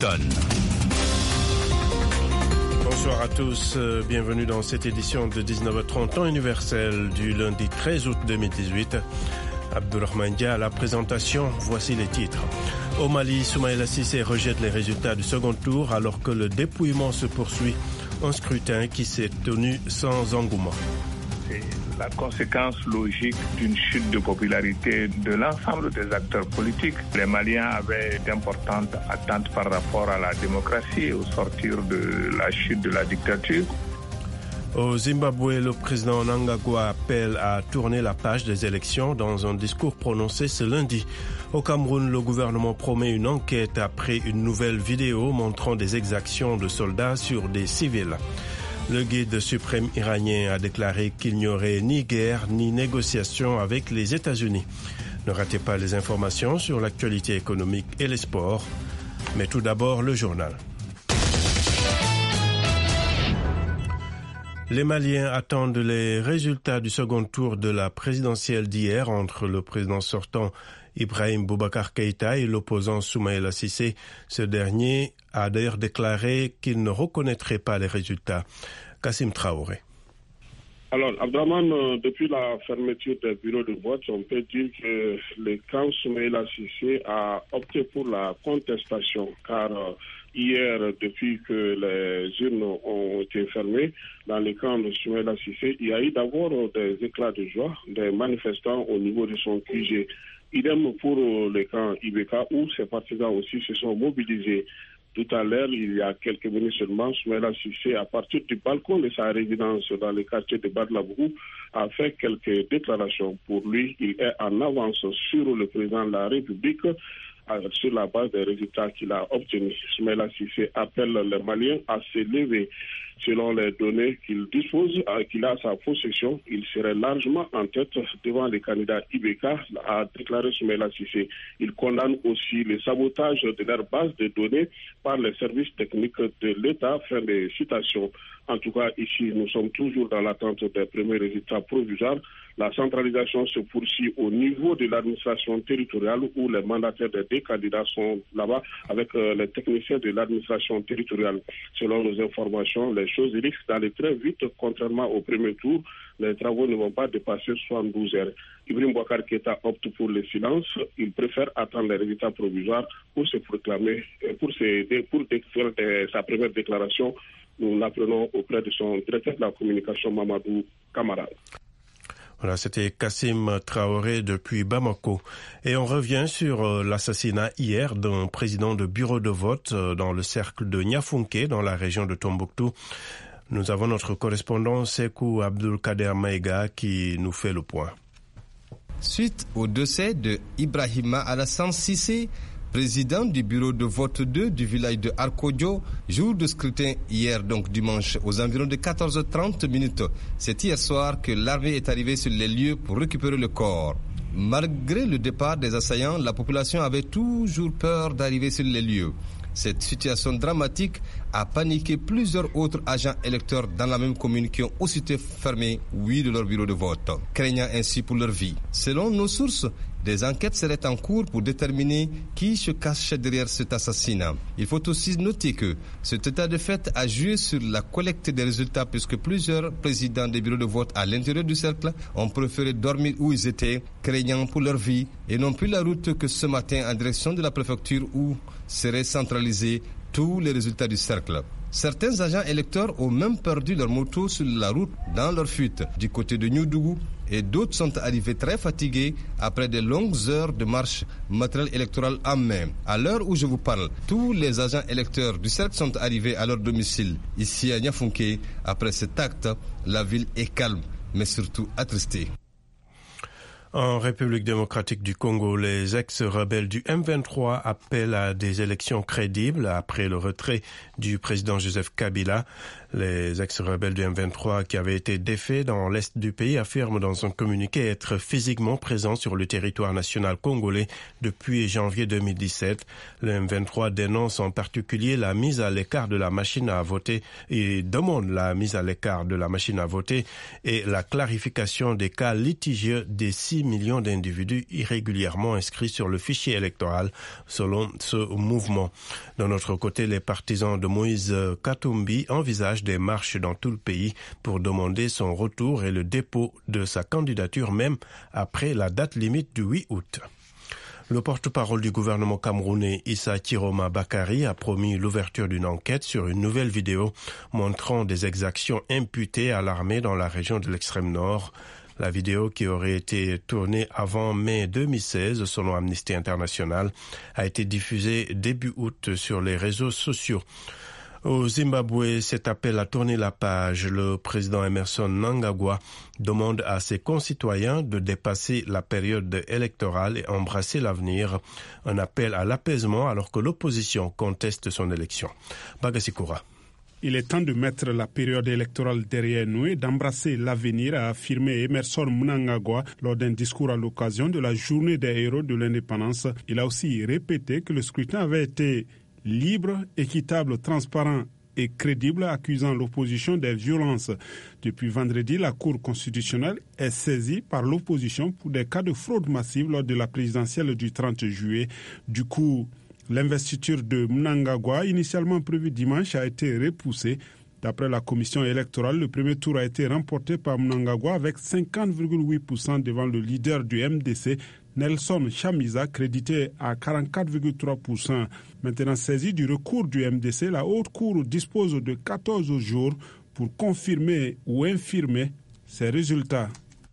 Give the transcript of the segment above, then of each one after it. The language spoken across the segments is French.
Washington. Bonsoir à tous, bienvenue dans cette édition de 19h30 temps universel du lundi 13 août 2018. Abdourahmane Dia à la présentation, voici les titres. Au Mali, Soumaïla Cissé rejette les résultats du second tour alors que le dépouillement se poursuit. Un scrutin qui s'est tenu sans engouement. C'est la conséquence logique d'une chute de popularité de l'ensemble des acteurs politiques. Les Maliens avaient d'importantes attentes par rapport à la démocratie au sortir de la chute de la dictature. Au Zimbabwe, le président Mnangagwa appelle à tourner la page des élections dans un discours prononcé ce lundi. Au Cameroun, le gouvernement promet une enquête après une nouvelle vidéo montrant des exactions de soldats sur des civils. Le guide suprême iranien a déclaré qu'il n'y aurait ni guerre ni négociation avec les États-Unis. Ne ratez pas les informations sur l'actualité économique et les sports. Mais tout d'abord, le journal. Les Maliens attendent les résultats du second tour de la présidentielle d'hier entre le président sortant Ibrahim Boubacar Keïta et l'opposant Soumaïla Cissé. Ce dernier a d'ailleurs déclaré qu'il ne reconnaîtrait pas les résultats. Kassim Traoré. Alors, Abdraman, depuis la fermeture des bureaux de vote, on peut dire que le camp Soumaïla Cissé a opté pour la contestation, car hier, depuis que les urnes ont été fermées, dans le camp de Soumaïla Cissé, il y a eu d'abord des éclats de joie des manifestants au niveau de son QG. Idem pour le camp IBK, où ses partisans aussi se sont mobilisés. Tout à l'heure, il y a quelques minutes seulement, Soumaïla Cissé, à partir du balcon de sa résidence dans le quartier de Badlabougou, a fait quelques déclarations. Pour lui, il est en avance sur le président de la République sur la base des résultats qu'il a obtenus. Soumaïla Cissé appelle les Maliens à se lever. Selon les données qu'il dispose, qu'il a à sa possession, il serait largement en tête devant les candidats IBK, a déclaré Soumaïla Cissé. Il condamne aussi le sabotage de leur base de données par les services techniques de l'État. Fin de citation. En tout cas, ici, nous sommes toujours dans l'attente des premiers résultats provisoires. La centralisation se poursuit au niveau de l'administration territoriale où les mandataires des deux candidats sont là-bas avec les techniciens de l'administration territoriale. Selon nos informations, les choses risquent d'aller très vite. Contrairement au premier tour, les travaux ne vont pas dépasser 72 heures. Ibrahim Boubacar Keïta opte pour le silence. Il préfère attendre les résultats provisoires pour se proclamer, pour faire sa première déclaration. Nous l'apprenons auprès de son directeur de la communication, Mamadou Camara. Voilà, c'était Kassim Traoré depuis Bamako. Et on revient sur l'assassinat hier d'un président de bureau de vote dans le cercle de Niafunké, dans la région de Tombouctou. Nous avons notre correspondant Sekou Abdulkader Maïga qui nous fait le point. Suite au décès de Ibrahima Alassane Cissé, président du bureau de vote 2 du village de Arkodjo, jour de scrutin hier, donc dimanche, aux environs de 14h30 minutes. C'est hier soir que l'armée est arrivée sur les lieux pour récupérer le corps. Malgré le départ des assaillants, la population avait toujours peur d'arriver sur les lieux. Cette situation dramatique a paniqué plusieurs autres agents électeurs dans la même commune qui ont aussitôt fermé de leur bureau de vote, craignant ainsi pour leur vie. Selon nos sources, des enquêtes seraient en cours pour déterminer qui se cache derrière cet assassinat. Il faut aussi noter que cet état de fait a joué sur la collecte des résultats puisque plusieurs présidents des bureaux de vote à l'intérieur du cercle ont préféré dormir où ils étaient, craignant pour leur vie, et n'ont pris la route que ce matin en direction de la préfecture où seraient centralisés tous les résultats du cercle. Certains agents électeurs ont même perdu leur moto sur la route dans leur fuite du côté de Nioudougou et d'autres sont arrivés très fatigués après de longues heures de marche, matériel électoral en main. À l'heure où je vous parle, tous les agents électeurs du cercle sont arrivés à leur domicile. Ici à Niafunké, après cet acte, la ville est calme, mais surtout attristée. En République démocratique du Congo, les ex-rebelles du M23 appellent à des élections crédibles après le retrait du président Joseph Kabila. Les ex-rebelles du M23 qui avaient été défaits dans l'est du pays affirment dans un communiqué être physiquement présents sur le territoire national congolais depuis janvier 2017. Le M23 dénonce en particulier la mise à l'écart de la machine à voter et demande la mise à l'écart de la machine à voter et la clarification des cas litigieux des 6 millions d'individus irrégulièrement inscrits sur le fichier électoral selon ce mouvement. D'un autre côté, les partisans de Moïse Katumbi envisagent des marches dans tout le pays pour demander son retour et le dépôt de sa candidature même après la date limite du 8 août. Le porte-parole du gouvernement camerounais Issa Chiroma Bakari a promis l'ouverture d'une enquête sur une nouvelle vidéo montrant des exactions imputées à l'armée dans la région de l'extrême nord. La vidéo, qui aurait été tournée avant mai 2016 selon Amnesty International, a été diffusée début août sur les réseaux sociaux. Au Zimbabwe, cet appel à tourner la page. Le président Emmerson Mnangagwa demande à ses concitoyens de dépasser la période électorale et embrasser l'avenir. Un appel à l'apaisement alors que l'opposition conteste son élection. Bagasikura. Il est temps de mettre la période électorale derrière nous et d'embrasser l'avenir, a affirmé Emmerson Mnangagwa lors d'un discours à l'occasion de la journée des héros de l'indépendance. Il a aussi répété que le scrutin avait été libre, équitable, transparent et crédible, accusant l'opposition des violences. Depuis vendredi, la Cour constitutionnelle est saisie par l'opposition pour des cas de fraude massive lors de la présidentielle du 30 juillet. Du coup, l'investiture de Mnangagwa, initialement prévue dimanche, a été repoussée. D'après la commission électorale, le premier tour a été remporté par Mnangagwa avec 50,8% devant le leader du MDC, Nelson Chamisa, crédité à 44,3%. Maintenant saisie du recours du MDC, la Haute Cour dispose de 14 jours pour confirmer ou infirmer ces résultats.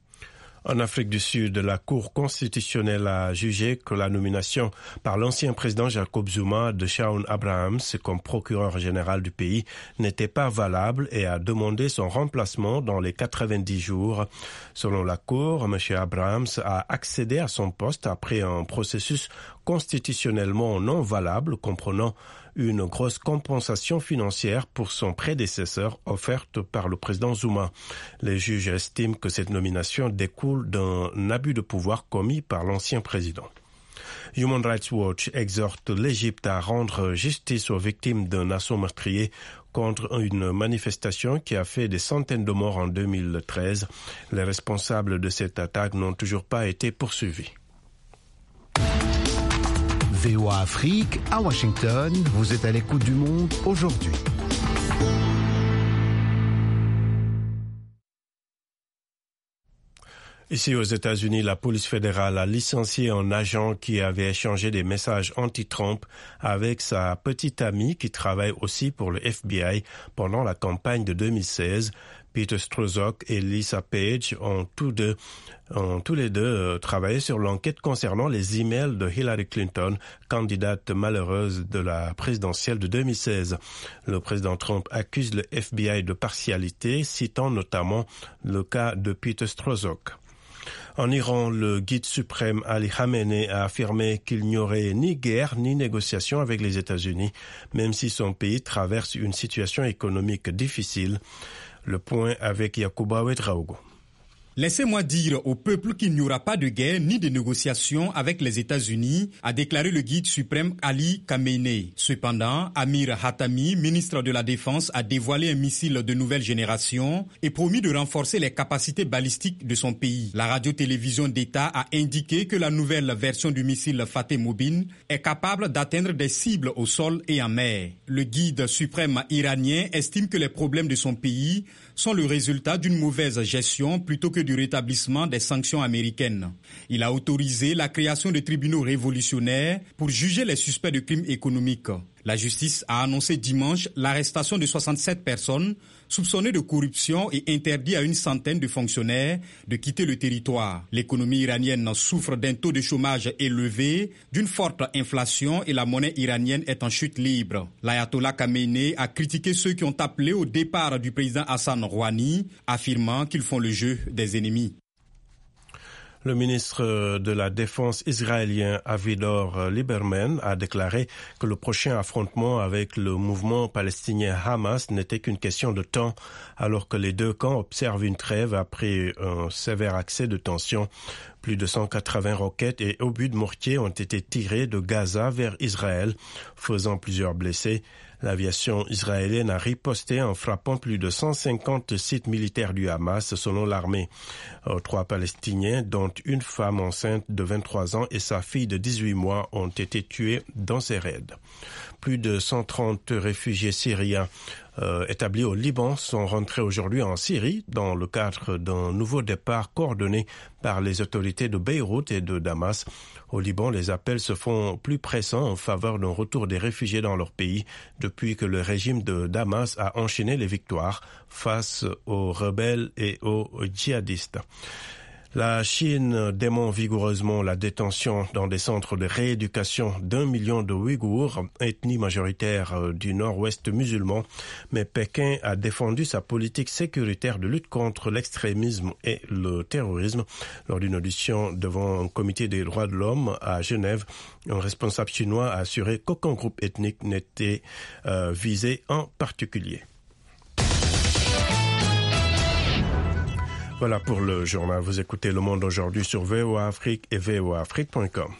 En Afrique du Sud, la Cour constitutionnelle a jugé que la nomination par l'ancien président Jacob Zuma de Shaun Abrahams comme procureur général du pays n'était pas valable et a demandé son remplacement dans les 90 jours. Selon la Cour, M. Abrahams a accédé à son poste après un processus constitutionnellement non valable comprenant une grosse compensation financière pour son prédécesseur offerte par le président Zuma. Les juges estiment que cette nomination découle d'un abus de pouvoir commis par l'ancien président. Human Rights Watch exhorte l'Égypte à rendre justice aux victimes d'un assaut meurtrier contre une manifestation qui a fait des centaines de morts en 2013. Les responsables de cette attaque n'ont toujours pas été poursuivis. VOA Afrique, à Washington, vous êtes à l'écoute du monde aujourd'hui. Ici aux États-Unis, la police fédérale a licencié un agent qui avait échangé des messages anti-Trump avec sa petite amie qui travaille aussi pour le FBI pendant la campagne de 2016. Peter Strzok et Lisa Page ont tous les deux travaillé sur l'enquête concernant les emails de Hillary Clinton, candidate malheureuse de la présidentielle de 2016. Le président Trump accuse le FBI de partialité, citant notamment le cas de Peter Strzok. En Iran, le guide suprême Ali Khamenei a affirmé qu'il n'y aurait ni guerre ni négociation avec les États-Unis, même si son pays traverse une situation économique difficile. Le point avec Yacouba Ouedraogo. Laissez-moi dire au peuple qu'il n'y aura pas de guerre ni de négociation avec les États-Unis, a déclaré le guide suprême Ali Khamenei. Cependant, Amir Hatami, ministre de la Défense, a dévoilé un missile de nouvelle génération et promis de renforcer les capacités balistiques de son pays. La radio-télévision d'État a indiqué que la nouvelle version du missile Fateh Mobin est capable d'atteindre des cibles au sol et en mer. Le guide suprême iranien estime que les problèmes de son pays sont le résultat d'une mauvaise gestion plutôt que du rétablissement des sanctions américaines. Il a autorisé la création de tribunaux révolutionnaires pour juger les suspects de crimes économiques. La justice a annoncé dimanche l'arrestation de 67 personnes soupçonnées de corruption et interdit à une centaine de fonctionnaires de quitter le territoire. L'économie iranienne souffre d'un taux de chômage élevé, d'une forte inflation et la monnaie iranienne est en chute libre. L'ayatollah Khamenei a critiqué ceux qui ont appelé au départ du président Hassan Rouhani, affirmant qu'ils font le jeu des ennemis. Le ministre de la Défense israélien Avigdor Lieberman a déclaré que le prochain affrontement avec le mouvement palestinien Hamas n'était qu'une question de temps, alors que les deux camps observent une trêve après un sévère accès de tension. Plus de 180 roquettes et obus de mortier ont été tirés de Gaza vers Israël, faisant plusieurs blessés. L'aviation israélienne a riposté en frappant plus de 150 sites militaires du Hamas, selon l'armée. 3 Palestiniens, dont une femme enceinte de 23 ans et sa fille de 18 mois, ont été tués dans ces raids. Plus de 130 réfugiés syriens établis au Liban sont rentrés aujourd'hui en Syrie dans le cadre d'un nouveau départ coordonné par les autorités de Beyrouth et de Damas. Au Liban, les appels se font plus pressants en faveur d'un retour des réfugiés dans leur pays depuis que le régime de Damas a enchaîné les victoires face aux rebelles et aux djihadistes. La Chine dément vigoureusement la détention dans des centres de rééducation d'1 million de Ouïghours, ethnie majoritaire du nord-ouest musulman, mais Pékin a défendu sa politique sécuritaire de lutte contre l'extrémisme et le terrorisme. Lors d'une audition devant un comité des droits de l'homme à Genève, un responsable chinois a assuré qu'aucun groupe ethnique n'était visé en particulier. Voilà pour le journal. Vous écoutez Le Monde aujourd'hui sur VOA Afrique et voaafrique.com.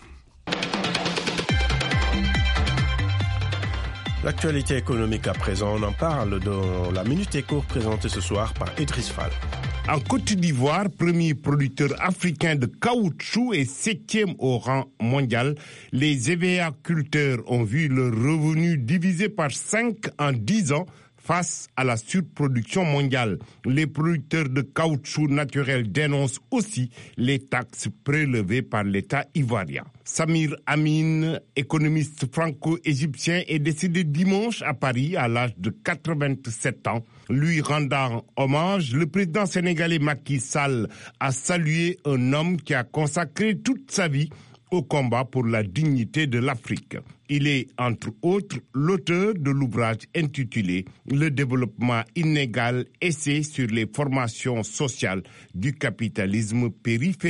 L'actualité économique à présent, on en parle dans la Minute Éco présentée ce soir par Idriss Fall. En Côte d'Ivoire, premier producteur africain de caoutchouc et 7e au rang mondial, les évéaculteurs ont vu leur revenu divisé par 5 en 10 ans face à la surproduction mondiale. Les producteurs de caoutchouc naturel dénoncent aussi les taxes prélevées par l'État ivoirien. Samir Amin, économiste franco-égyptien, est décédé dimanche à Paris à l'âge de 87 ans. Lui rendant hommage, le président sénégalais Macky Sall a salué un homme qui a consacré toute sa vie au combat pour la dignité de l'Afrique. Il est, entre autres, l'auteur de l'ouvrage intitulé « Le développement inégal, essai sur les formations sociales du capitalisme périphérique ».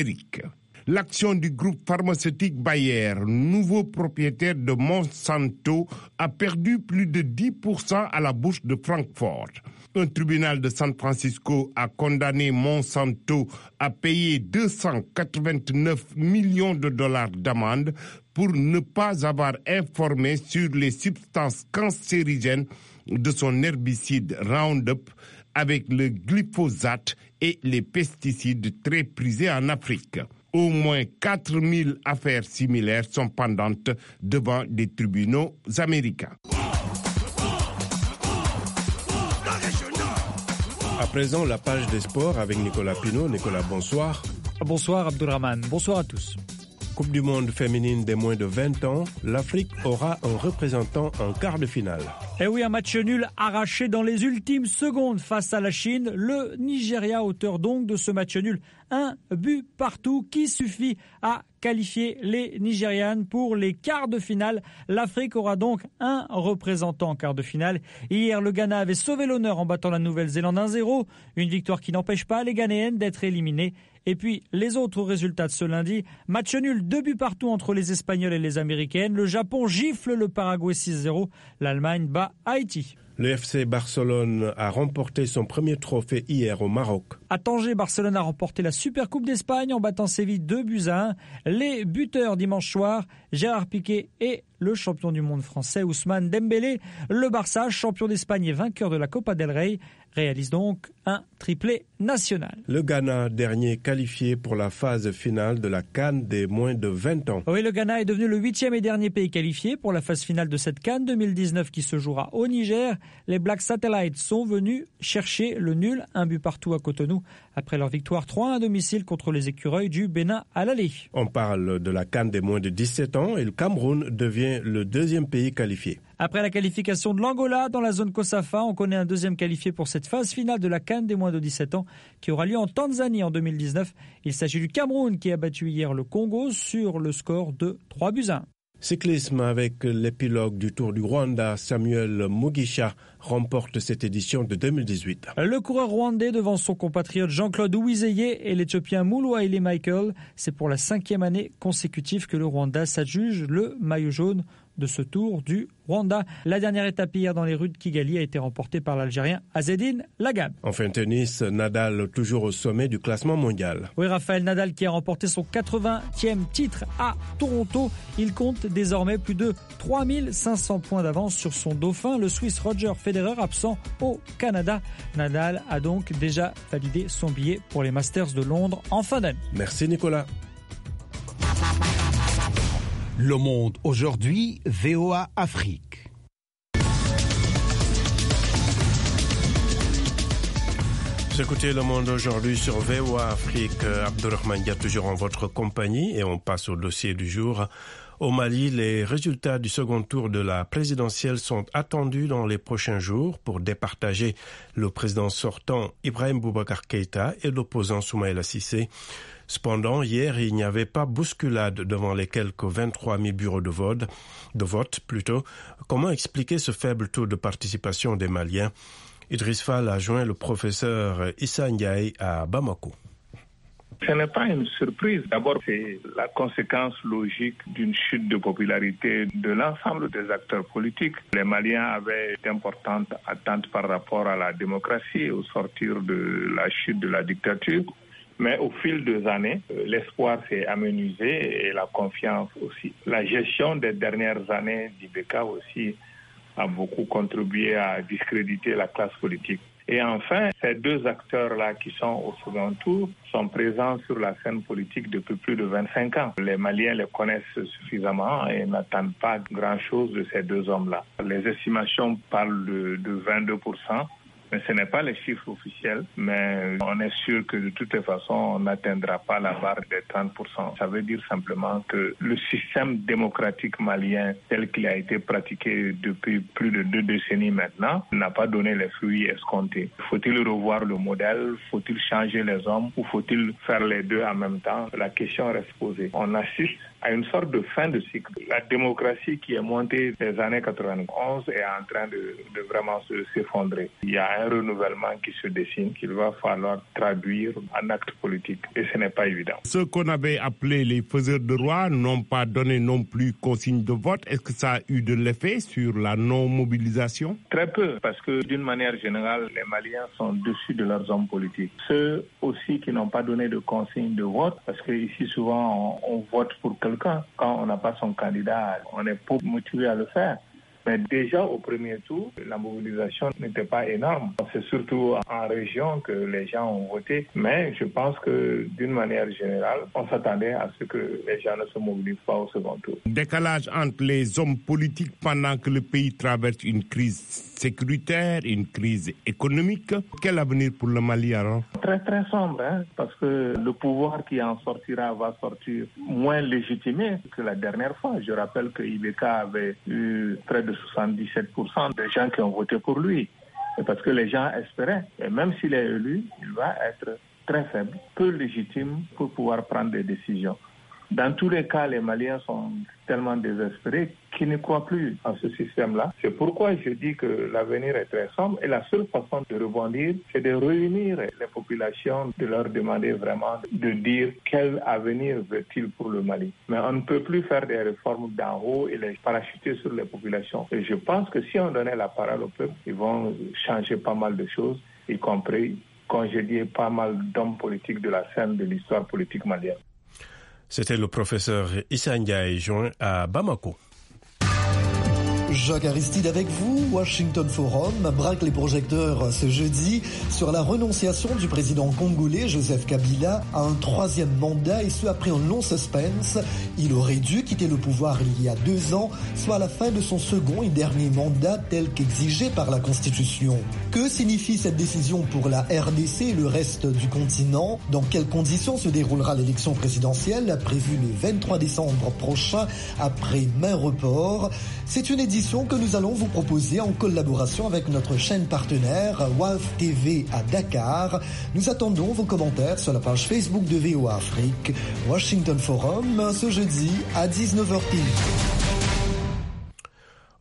L'action du groupe pharmaceutique Bayer, nouveau propriétaire de Monsanto, a perdu plus de 10% à la bourse de Francfort. Un tribunal de San Francisco a condamné Monsanto à payer 289 millions de dollars d'amende pour ne pas avoir informé sur les substances cancérigènes de son herbicide Roundup avec le glyphosate et les pesticides très prisés en Afrique. Au moins 4000 affaires similaires sont pendantes devant des tribunaux américains. À présent, la page des sports avec Nicolas Pinault. Nicolas, bonsoir. Bonsoir Abdulrahman, bonsoir à tous. Coupe du monde féminine des moins de 20 ans, l'Afrique aura un représentant en quart de finale. Et oui, un match nul arraché dans les ultimes secondes face à la Chine. Le Nigeria, auteur donc de ce match nul, un but partout qui suffit à qualifier les Nigérianes pour les quarts de finale. L'Afrique aura donc un représentant en quart de finale. Hier, le Ghana avait sauvé l'honneur en battant la Nouvelle-Zélande 1-0. Une victoire qui n'empêche pas les Ghanéennes d'être éliminées. Et puis, les autres résultats de ce lundi. Match nul, 2 buts partout entre les Espagnols et les Américaines. Le Japon gifle le Paraguay 6-0. L'Allemagne bat Haïti. Le FC Barcelone a remporté son premier trophée hier au Maroc. À Tanger, Barcelone a remporté la Supercoupe d'Espagne en battant Séville 2-1. Les buteurs dimanche soir, Gérard Piqué et le champion du monde français Ousmane Dembélé. Le Barça, champion d'Espagne et vainqueur de la Copa del Rey, réalise donc un triplé national. Le Ghana, dernier qualifié pour la phase finale de la CAN des moins de 20 ans. Oui, le Ghana est devenu le 8e et dernier pays qualifié pour la phase finale de cette CAN 2019 qui se jouera au Niger. Les Black Satellites sont venus chercher le nul, un but partout à Cotonou, après leur victoire 3-1 à domicile contre les écureuils du Bénin à l'aller. On parle de la CAN des moins de 17 ans et le Cameroun devient le deuxième pays qualifié. Après la qualification de l'Angola dans la zone COSAFA, on connaît un deuxième qualifié pour cette phase finale de la CAN des moins de 17 ans qui aura lieu en Tanzanie en 2019. Il s'agit du Cameroun qui a battu hier le Congo sur le score de 3-1. Cyclisme avec l'épilogue du Tour du Rwanda, Samuel Mugisha remporte cette édition de 2018. Le coureur rwandais devant son compatriote Jean-Claude Uwizeye et l'Éthiopien Mulwahile Michael. C'est pour la 5e année consécutive que le Rwanda s'adjuge le maillot jaune de ce Tour du Rwanda. La dernière étape hier dans les rues de Kigali a été remportée par l'Algérien Azzedine Lagab. Enfin tennis, Nadal toujours au sommet du classement mondial. Oui, Rafael Nadal qui a remporté son 80e titre à Toronto. Il compte désormais plus de 3500 points d'avance sur son dauphin, le Suisse Roger Federer, absent au Canada. Nadal a donc déjà validé son billet pour les Masters de Londres en fin d'année. Merci Nicolas. Le Monde aujourd'hui, VOA Afrique. Vous écoutez Le Monde aujourd'hui sur VOA Afrique. Abdurrahman Dia toujours en votre compagnie et on passe au dossier du jour. Au Mali, les résultats du second tour de la présidentielle sont attendus dans les prochains jours pour départager le président sortant Ibrahim Boubacar Keïta et l'opposant Soumaïla Cissé. Cependant, hier, il n'y avait pas bousculade devant les quelques 23 000 bureaux de vote. Comment expliquer ce faible taux de participation des Maliens? Idriss Fall a joint le professeur Issa Ndiaye à Bamako. Ce n'est pas une surprise. D'abord, c'est la conséquence logique d'une chute de popularité de l'ensemble des acteurs politiques. Les Maliens avaient d'importantes attentes par rapport à la démocratie au sortir de la chute de la dictature. Mais au fil des années, l'espoir s'est amenuisé et la confiance aussi. La gestion des dernières années d'Ibeka aussi a beaucoup contribué à discréditer la classe politique. Et enfin, ces deux acteurs-là qui sont au second tour sont présents sur la scène politique depuis plus de 25 ans. Les Maliens les connaissent suffisamment et n'attendent pas grand-chose de ces deux hommes-là. Les estimations parlent de 22%. Mais ce n'est pas les chiffres officiels, mais on est sûr que de toute façon, on n'atteindra pas la barre des 30%. Ça veut dire simplement que le système démocratique malien, tel qu'il a été pratiqué depuis plus de 2 décennies maintenant, n'a pas donné les fruits escomptés. Faut-il revoir le modèle? Faut-il changer les hommes? Ou faut-il faire les deux en même temps? La question reste posée. On assiste à une sorte de fin de cycle. La démocratie qui est montée des années 91 est en train de vraiment s'effondrer. Il y a un renouvellement qui se dessine qu'il va falloir traduire en actes politiques et ce n'est pas évident. Ceux qu'on avait appelés les faiseurs de roi n'ont pas donné non plus consigne de vote. Est-ce que ça a eu de l'effet sur la non-mobilisation? Très peu, parce que d'une manière générale, les Maliens sont dessus de leurs hommes politiques. Ceux aussi qui n'ont pas donné de consigne de vote, parce que ici souvent on vote pour quelqu'un. Quand on n'a pas son candidat, on est pas motivé à le faire. Mais déjà au premier tour, la mobilisation n'était pas énorme. C'est surtout en région que les gens ont voté. Mais je pense que d'une manière générale, on s'attendait à ce que les gens ne se mobilisent pas au second tour. Décalage entre les hommes politiques pendant que le pays traverse une crise sécuritaire, une crise économique. Quel avenir pour le Mali alors? Très très sombre, parce que le pouvoir qui en sortira va sortir moins légitimé que la dernière fois. Je rappelle que Ibeka avait eu près de 77% des gens qui ont voté pour lui. Et parce que les gens espéraient. Et même s'il est élu, il va être très faible, peu légitime pour pouvoir prendre des décisions. Dans tous les cas, les Maliens sont tellement désespérés qu'ils ne croient plus en ce système-là. C'est pourquoi je dis que l'avenir est très sombre et la seule façon de rebondir, c'est de réunir les populations, de leur demander vraiment de dire quel avenir veut-il pour le Mali. Mais on ne peut plus faire des réformes d'en haut et les parachuter sur les populations. Et je pense que si on donnait la parole au peuple, ils vont changer pas mal de choses, y compris congédier pas mal d'hommes politiques de la scène de l'histoire politique malienne. C'était le professeur Issa Ndiaye joint à Bamako. Jacques Aristide avec vous. Washington Forum braque les projecteurs ce jeudi sur la renonciation du président congolais Joseph Kabila à un 3e mandat et ce après un long suspense. Il aurait dû quitter le pouvoir il y a 2 ans, soit à la fin de son second et dernier mandat tel qu'exigé par la Constitution. Que signifie cette décision pour la RDC et le reste du continent? Dans quelles conditions se déroulera l'élection présidentielle prévue le 23 décembre prochain après maints reports? C'est une édition que nous allons vous proposer en collaboration avec notre chaîne partenaire WALF TV à Dakar. Nous attendons vos commentaires sur la page Facebook de VOA Afrique. Washington Forum ce jeudi à 19h pile.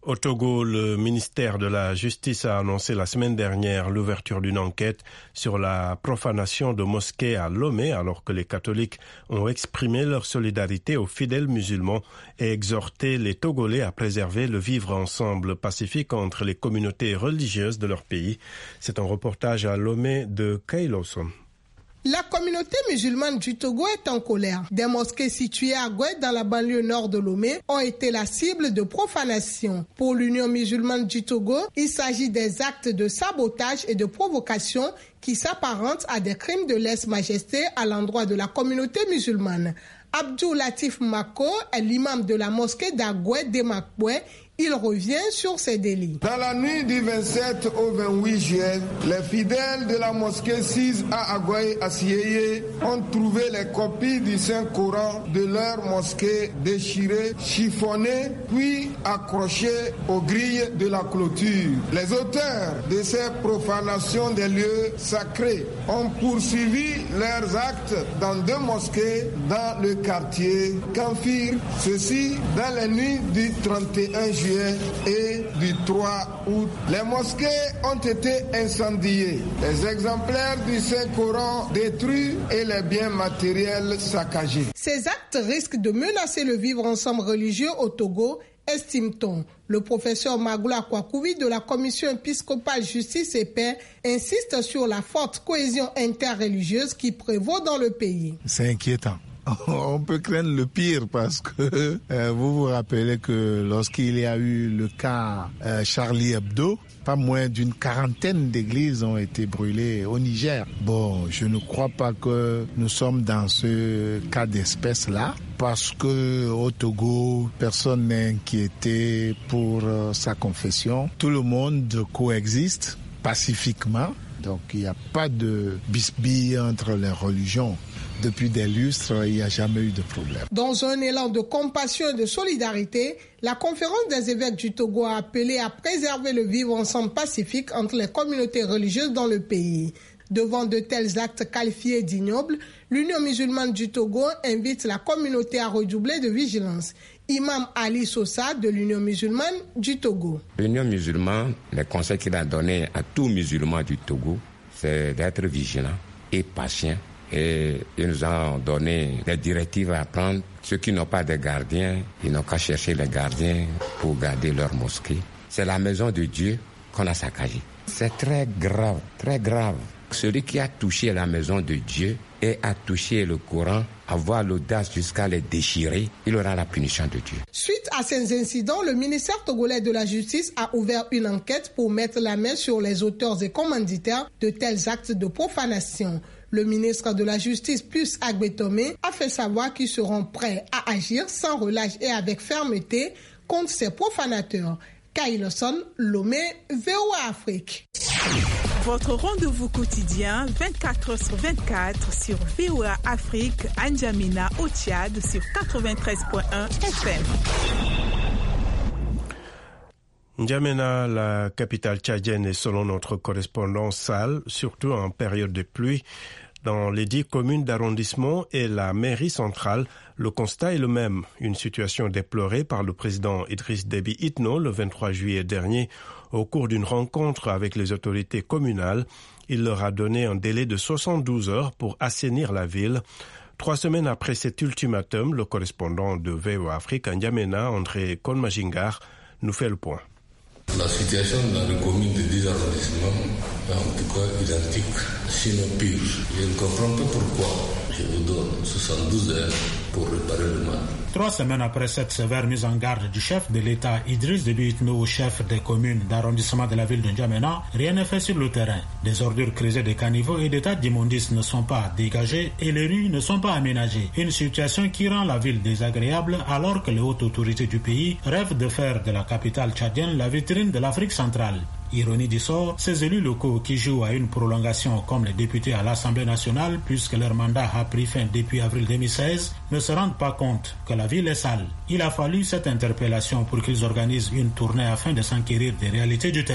Au Togo, le ministère de la Justice a annoncé la semaine dernière l'ouverture d'une enquête sur la profanation de mosquées à Lomé, alors que les catholiques ont exprimé leur solidarité aux fidèles musulmans et exhorté les Togolais à préserver le vivre ensemble pacifique entre les communautés religieuses de leur pays. C'est un reportage à Lomé de Kailoson. La communauté musulmane du Togo est en colère. Des mosquées situées à Goué, dans la banlieue nord de Lomé, ont été la cible de profanation. Pour l'Union musulmane du Togo, il s'agit des actes de sabotage et de provocation qui s'apparentent à des crimes de lèse-majesté à l'endroit de la communauté musulmane. Abdou Latif Mako est l'imam de la mosquée d'Agoué d'Emakboué. Il revient sur ces délits. Dans la nuit du 27 au 28 juillet, les fidèles de la mosquée 6 à Agoué à Sieyé ont trouvé les copies du Saint-Coran de leur mosquée déchirées, chiffonnées, puis accrochées aux grilles de la clôture. Les auteurs de ces profanations des lieux sacrés ont poursuivi leurs actes dans 2 mosquées dans le quartier Kanfir, ceci dans les nuits du 31 juillet et du 3 août. Les mosquées ont été incendiées, les exemplaires du Saint-Coran détruits et les biens matériels saccagés. Ces actes risquent de menacer le vivre ensemble religieux au Togo, estime-t-on. Le professeur Magloa Kwakoubi de la Commission épiscopale Justice et Paix insiste sur la forte cohésion interreligieuse qui prévaut dans le pays. C'est inquiétant. On peut craindre le pire parce que vous vous rappelez que lorsqu'il y a eu le cas Charlie Hebdo, pas moins d'une 40aine d'églises ont été brûlées au Niger. Bon, je ne crois pas que nous sommes dans ce cas d'espèce-là parce que au Togo, personne n'est inquiété pour sa confession. Tout le monde coexiste pacifiquement. Donc il n'y a pas de bisbille entre les religions. Depuis des lustres, il n'y a jamais eu de problème. Dans un élan de compassion et de solidarité, la conférence des évêques du Togo a appelé à préserver le vivre ensemble pacifique entre les communautés religieuses dans le pays. Devant de tels actes qualifiés d'ignobles, l'Union musulmane du Togo invite la communauté à redoubler de vigilance. Imam Ali Sosa de l'Union musulmane du Togo. L'Union musulmane, le conseil qu'il a donné à tous musulmans du Togo, c'est d'être vigilant et patient. Et ils nous ont donné des directives à prendre. Ceux qui n'ont pas de gardiens, ils n'ont qu'à chercher les gardiens pour garder leur mosquée. C'est la maison de Dieu qu'on a saccagée. C'est très grave, très grave. Celui qui a touché la maison de Dieu et a touché le Coran, avoir l'audace jusqu'à les déchirer, il aura la punition de Dieu. Suite à ces incidents, le ministère togolais de la Justice a ouvert une enquête pour mettre la main sur les auteurs et commanditaires de tels actes de profanation. Le ministre de la Justice, Pius Agbetome, a fait savoir qu'ils seront prêts à agir sans relâche et avec fermeté contre ces profanateurs. Kailoson, Lomé, VOA Afrique. Votre rendez-vous quotidien 24h/24 sur VOA Afrique, à N'Djamena au Tchad sur 93.1 FM. N'Djamena, la capitale tchadienne, est selon notre correspondant sale, surtout en période de pluie. Dans les 10 communes d'arrondissement et la mairie centrale, le constat est le même. Une situation déplorée par le président Idriss Déby Itno le 23 juillet dernier. Au cours d'une rencontre avec les autorités communales, il leur a donné un délai de 72 heures pour assainir la ville. 3 semaines après cet ultimatum, le correspondant de VOA Afrique à N'Djamena, André Konmajingar, nous fait le point. La situation dans les communes de 10 arrondissements est en tout cas identique, sinon pire. Je ne comprends pas pourquoi je vous donne 72 heures pour réparer le mal. 3 semaines après cette sévère mise en garde du chef de l'État Idriss Déby Itno au chef des communes d'arrondissement de la ville de N'Djamena, rien n'est fait sur le terrain. Des ordures creusées des caniveaux et des tas d'immondices ne sont pas dégagés et les rues ne sont pas aménagées. Une situation qui rend la ville désagréable alors que les hautes autorités du pays rêvent de faire de la capitale tchadienne la vitrine de l'Afrique centrale. Ironie du sort, ces élus locaux qui jouent à une prolongation comme les députés à l'Assemblée nationale puisque leur mandat a pris fin depuis avril 2016 ne se rendent pas compte que la ville est sale. Il a fallu cette interpellation pour qu'ils organisent une tournée afin de s'enquérir des réalités du terrain.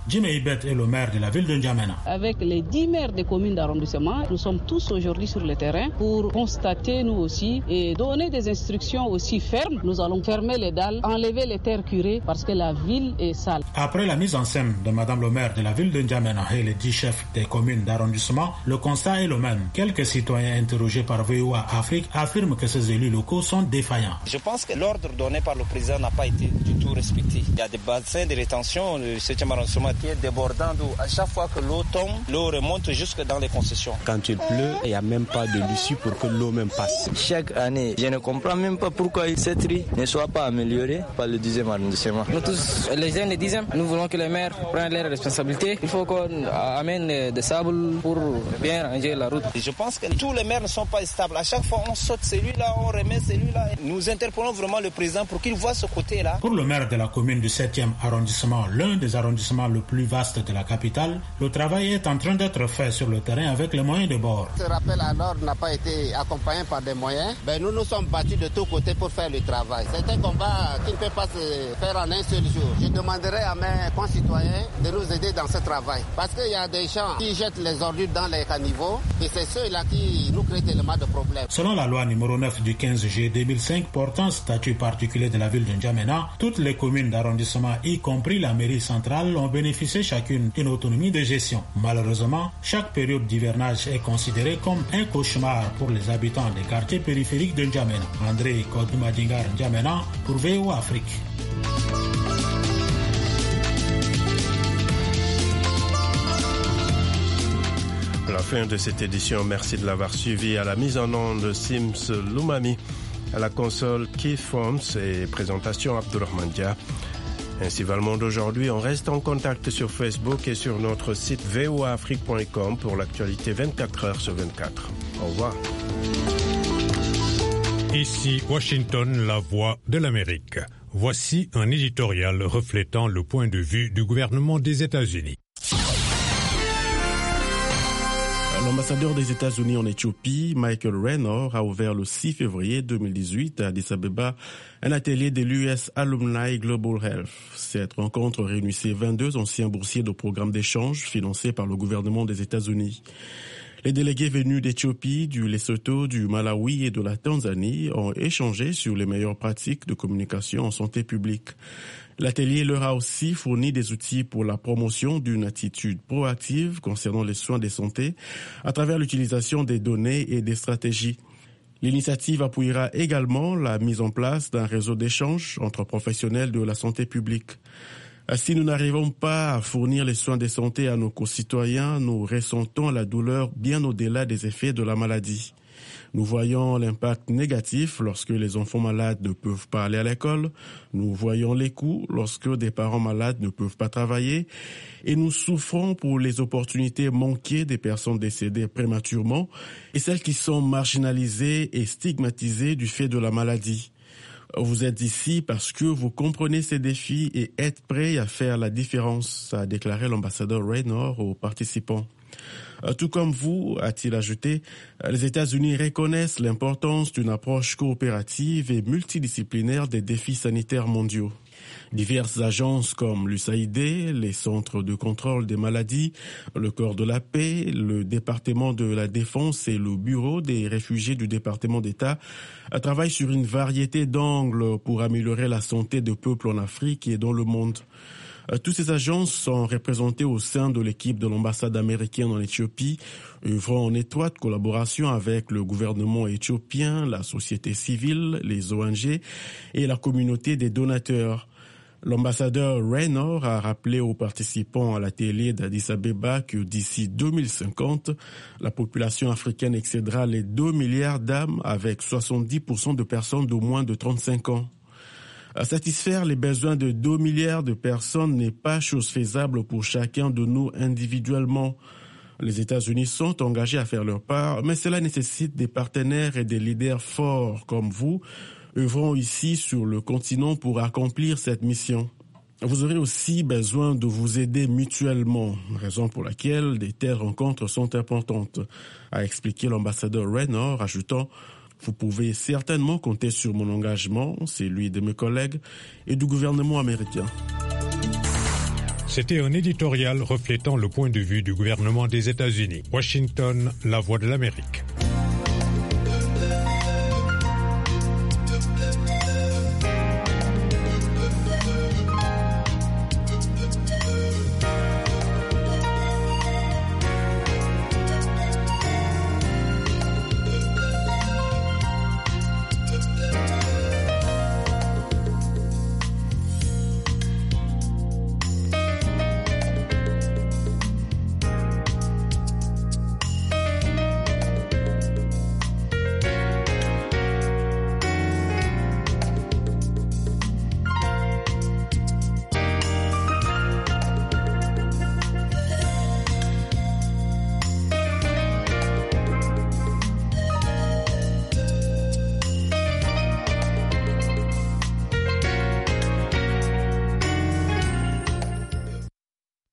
Jimé Ibet est le maire de la ville de N'Djamena. Avec les 10 maires des communes d'arrondissement, nous sommes tous aujourd'hui sur le terrain pour constater nous aussi et donner des instructions aussi fermes. Nous allons fermer les dalles, enlever les terres curées parce que la ville est sale. Après la mise en scène de Madame le maire de la ville de N'Djamena et les 10 chefs des communes d'arrondissement, le constat est le même. Quelques citoyens interrogés par VOA Afrique affirment que ces élus locaux sont défaillants. Je pense que l'ordre donné par le président n'a pas été du tout respecté. Il y a des bassins de rétention, le 7e arrondissement qui est débordant d'eau. À chaque fois que l'eau tombe, l'eau remonte jusque dans les concessions. Quand il pleut, il n'y a même pas de l'issue pour que l'eau même passe. Chaque année, je ne comprends même pas pourquoi cette rue ne soit pas améliorée par le 10e arrondissement. Nous tous, les jeunes du 10e, nous voulons que les maires prennent leurs responsabilités. Il faut qu'on amène des sables pour bien ranger la route. Je pense que tous les maires ne sont pas stables. À chaque fois, on saute celui-là, on remet celui-là. Nous interpellons vraiment le président pour qu'il voit ce côté-là. Pour le maire de la commune du 7e arrondissement, l'un des arrondissements le plus vaste de la capitale, le travail est en train d'être fait sur le terrain avec les moyens de bord. Ce rappel à l'ordre n'a pas été accompagné par des moyens. Nous nous sommes battus de tous côtés pour faire le travail. C'est un combat qui ne peut pas se faire en un seul jour. Je demanderai à mes concitoyens de nous aider dans ce travail. Parce qu'il y a des gens qui jettent les ordures dans les caniveaux et c'est ceux-là qui nous créent tellement de problèmes. Selon la loi numéro 9 du 15 juillet 2005 portant statut particulier de la ville de N'Djamena, toutes les communes d'arrondissement, y compris la mairie centrale, ont bénéficié chacune d'une autonomie de gestion. Malheureusement, chaque période d'hivernage est considérée comme un cauchemar pour les habitants des quartiers périphériques de N'Djamena. André Kodoumadingar N'Djamena pour VOA Afrique. À la fin de cette édition, merci de l'avoir suivi. À la mise en onde, Sims Loumami, à la console Keith Forms et présentation Abdurrahman Dia. Ainsi va le monde aujourd'hui. On reste en contact sur Facebook et sur notre site voaafrique.com pour l'actualité 24 heures sur 24. Au revoir. Ici Washington, la voix de l'Amérique. Voici un éditorial reflétant le point de vue du gouvernement des États-Unis. L'ambassadeur des États-Unis en Éthiopie, Michael Raynor, a ouvert le 6 février 2018 à Addis Abeba un atelier de l'US Alumni Global Health. Cette rencontre réunissait 22 anciens boursiers de programmes d'échange financés par le gouvernement des États-Unis. Les délégués venus d'Éthiopie, du Lesotho, du Malawi et de la Tanzanie ont échangé sur les meilleures pratiques de communication en santé publique. L'atelier leur a aussi fourni des outils pour la promotion d'une attitude proactive concernant les soins de santé à travers l'utilisation des données et des stratégies. L'initiative appuiera également la mise en place d'un réseau d'échange entre professionnels de la santé publique. Si nous n'arrivons pas à fournir les soins de santé à nos concitoyens, nous ressentons la douleur bien au-delà des effets de la maladie. Nous voyons l'impact négatif lorsque les enfants malades ne peuvent pas aller à l'école. Nous voyons les coûts lorsque des parents malades ne peuvent pas travailler. Et nous souffrons pour les opportunités manquées des personnes décédées prématurément et celles qui sont marginalisées et stigmatisées du fait de la maladie. Vous êtes ici parce que vous comprenez ces défis et êtes prêts à faire la différence, a déclaré l'ambassadeur Raynor aux participants. Tout comme vous, a-t-il ajouté, les États-Unis reconnaissent l'importance d'une approche coopérative et multidisciplinaire des défis sanitaires mondiaux. Diverses agences comme l'USAID, les centres de contrôle des maladies, le Corps de la paix, le département de la défense et le bureau des réfugiés du département d'État travaillent sur une variété d'angles pour améliorer la santé des peuples en Afrique et dans le monde. Toutes ces agences sont représentées au sein de l'équipe de l'ambassade américaine en Éthiopie, œuvrant en étroite collaboration avec le gouvernement éthiopien, la société civile, les ONG et la communauté des donateurs. L'ambassadeur Raynor a rappelé aux participants à l'atelier d'Addis Abeba que d'ici 2050, la population africaine excédera les 2 milliards d'âmes avec 70% de personnes de moins de 35 ans. À satisfaire les besoins de 2 milliards de personnes n'est pas chose faisable pour chacun de nous individuellement. Les États-Unis sont engagés à faire leur part, mais cela nécessite des partenaires et des leaders forts comme vous, œuvrant ici sur le continent pour accomplir cette mission. Vous aurez aussi besoin de vous aider mutuellement, raison pour laquelle de telles rencontres sont importantes, a expliqué l'ambassadeur Raynor, ajoutant: vous pouvez certainement compter sur mon engagement, celui de mes collègues et du gouvernement américain. C'était un éditorial reflétant le point de vue du gouvernement des États-Unis. Washington, la voix de l'Amérique.